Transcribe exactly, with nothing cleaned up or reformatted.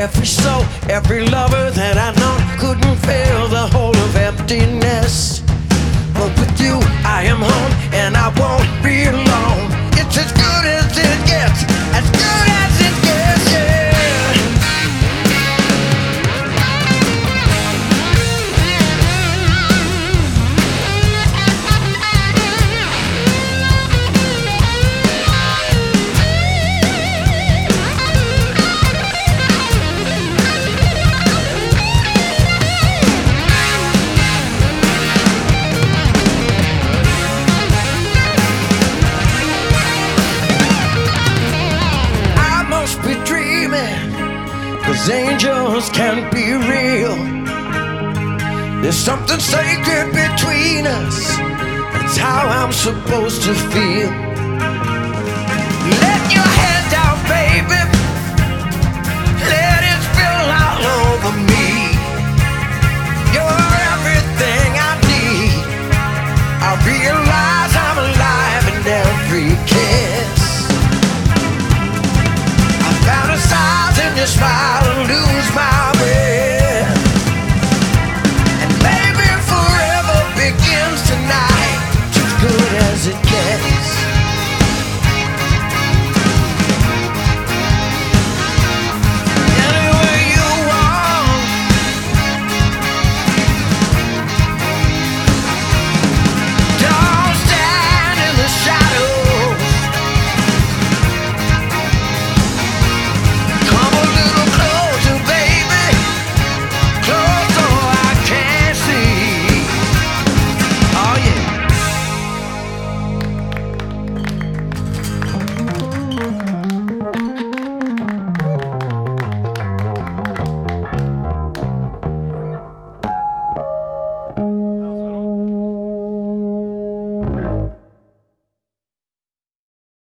every soul, every lover that I know couldn't fill the hole of emptiness. But with you, I am home, and I won't be alone. It's as good as it gets, as good as it gets, yeah. Cause angels can't be real. There's something sacred between us. That's how I'm supposed to feel. Let your head down, baby. Let it spill all over me. You're everything I need. I realize I'm alive in every kiss. I fantasize in your smile and lose my breath. And maybe forever begins tonight, as good as it gets. Anywhere you want. Don't stand in the shadows. Come a little closer, baby. Close so I can see. Oh yeah.